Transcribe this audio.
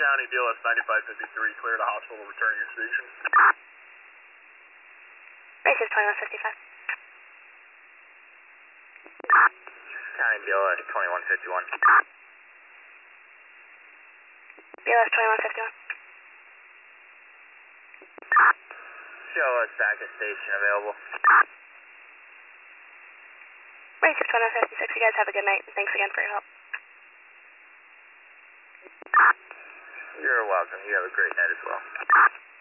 County, BLS 9553, clear the hospital, return to your station. Racers 2155. County, BLS 2151. BLS 2151. Show us back at station available. Racers 2156, you guys have a good night, and thanks again for your help. You're welcome. You have a great night as well.